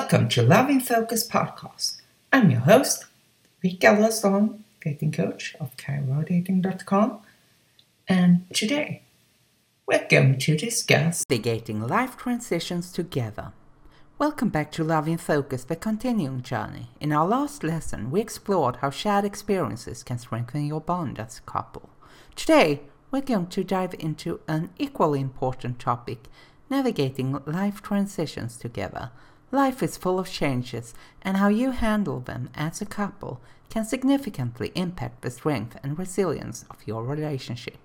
Welcome to Love in Focus podcast. I'm your host, Vika Westholm, dating coach of KairoDating.com, and today we're going to discuss navigating life transitions together. Welcome back to Love in Focus, the continuing journey. In our last lesson, we explored how shared experiences can strengthen your bond as a couple. Today, we're going to dive into an equally important topic, navigating life transitions together. Life is full of changes, and how you handle them as a couple can significantly impact the strength and resilience of your relationship.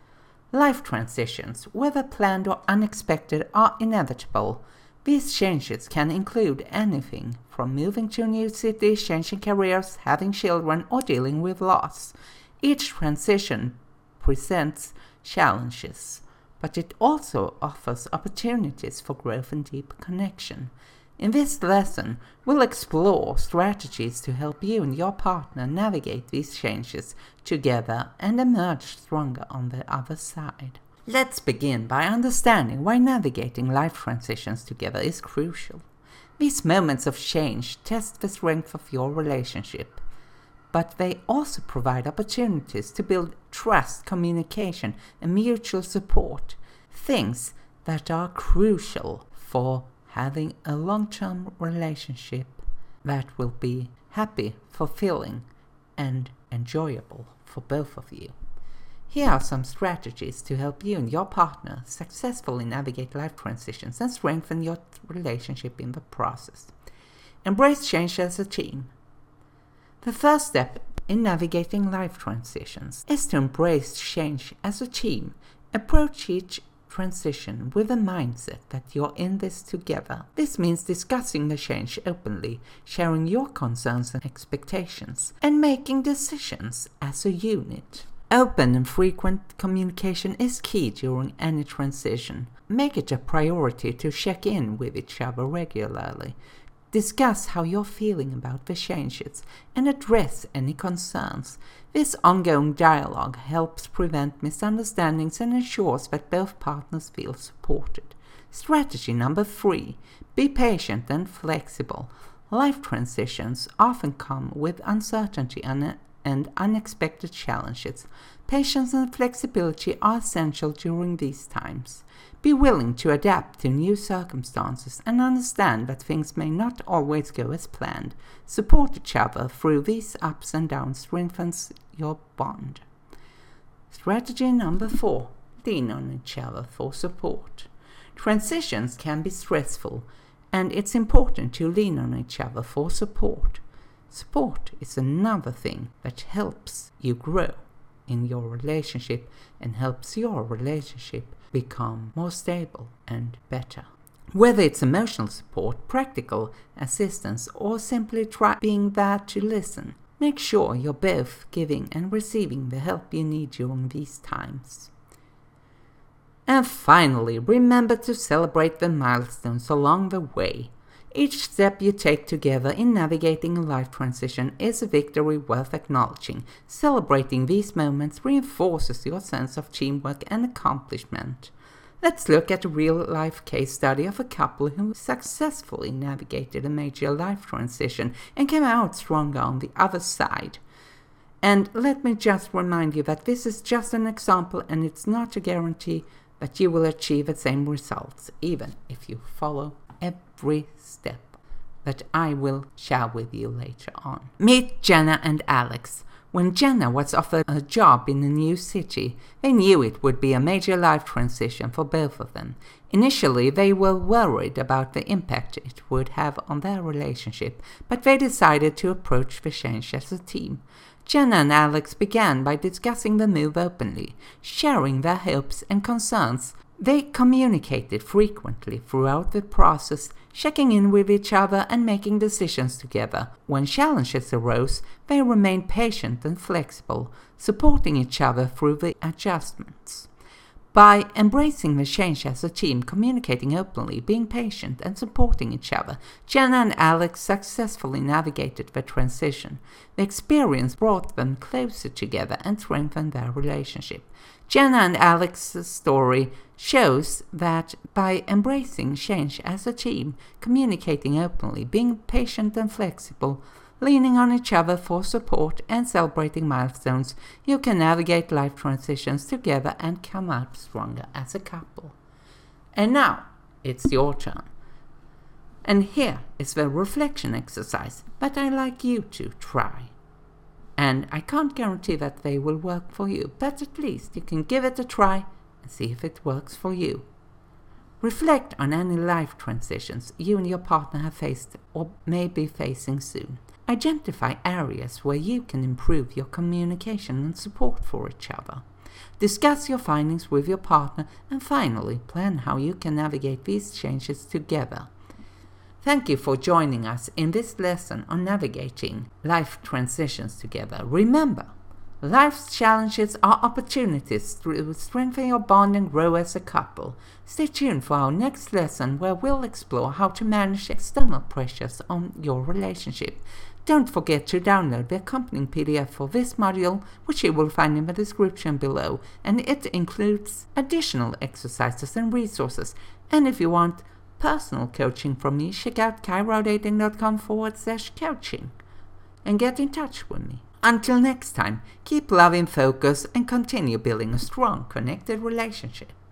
Life transitions, whether planned or unexpected, are inevitable. These changes can include anything from moving to a new city, changing careers, having children, or dealing with loss. Each transition presents challenges, but it also offers opportunities for growth and deep connection. In this lesson, we'll explore strategies to help you and your partner navigate these changes together and emerge stronger on the other side. Let's begin by understanding why navigating life transitions together is crucial. These moments of change test the strength of your relationship, but they also provide opportunities to build trust, communication, and mutual support, things that are crucial for having a long-term relationship that will be happy, fulfilling, and enjoyable for both of you. Here are some strategies to help you and your partner successfully navigate life transitions and strengthen your relationship in the process. Embrace change as a team. The first step in navigating life transitions is to embrace change as a team. Approach each transition with a mindset that you're in this together. This means discussing the change openly, sharing your concerns and expectations, and making decisions as a unit. Open and frequent communication is key during any transition. Make it a priority to check in with each other regularly. Discuss how you're feeling about the changes and address any concerns. This ongoing dialogue helps prevent misunderstandings and ensures that both partners feel supported. Strategy number 3. Be patient and flexible. Life transitions often come with uncertainty and unexpected challenges. Patience and flexibility are essential during these times. Be willing to adapt to new circumstances and understand that things may not always go as planned. Support each other through these ups and downs strengthens your bond. Strategy number 4. Lean on each other for support. Transitions can be stressful, and it's important to lean on each other for support. Support is another thing that helps you grow in your relationship and helps your relationship become more stable and better. Whether it's emotional support, practical assistance, or simply being there to listen, make sure you're both giving and receiving the help you need during these times. And finally, remember to celebrate the milestones along the way. Each step you take together in navigating a life transition is a victory worth acknowledging. Celebrating these moments reinforces your sense of teamwork and accomplishment. Let's look at a real-life case study of a couple who successfully navigated a major life transition and came out stronger on the other side. And let me just remind you that this is just an example and it's not a guarantee that you will achieve the same results, even if you follow every step that I will share with you later on. Meet Jenna and Alex. When Jenna was offered a job in a new city, they knew it would be a major life transition for both of them. Initially, they were worried about the impact it would have on their relationship, but they decided to approach the change as a team. Jenna and Alex began by discussing the move openly, sharing their hopes and concerns. They communicated frequently throughout the process, checking in with each other and making decisions together. When challenges arose, they remained patient and flexible, supporting each other through the adjustments. By embracing the change as a team, communicating openly, being patient, and supporting each other, Jenna and Alex successfully navigated the transition. The experience brought them closer together and strengthened their relationship. Jenna and Alex's story shows that by embracing change as a team, communicating openly, being patient and flexible, leaning on each other for support, and celebrating milestones, you can navigate life transitions together and come out stronger as a couple. And now, it's your turn. And here is the reflection exercise that I'd like you to try. And I can't guarantee that they will work for you, but at least you can give it a try and see if it works for you. Reflect on any life transitions you and your partner have faced or may be facing soon. Identify areas where you can improve your communication and support for each other. Discuss your findings with your partner, and finally, plan how you can navigate these changes together. Thank you for joining us in this lesson on navigating life transitions together. Remember, life's challenges are opportunities to strengthen your bond and grow as a couple. Stay tuned for our next lesson, where we'll explore how to manage external pressures on your relationship. Don't forget to download the accompanying PDF for this module, which you will find in the description below, and it includes additional exercises and resources. And if you want personal coaching from me, check out kairodating.com/coaching and get in touch with me. Until next time, keep loving focus and continue building a strong, connected relationship.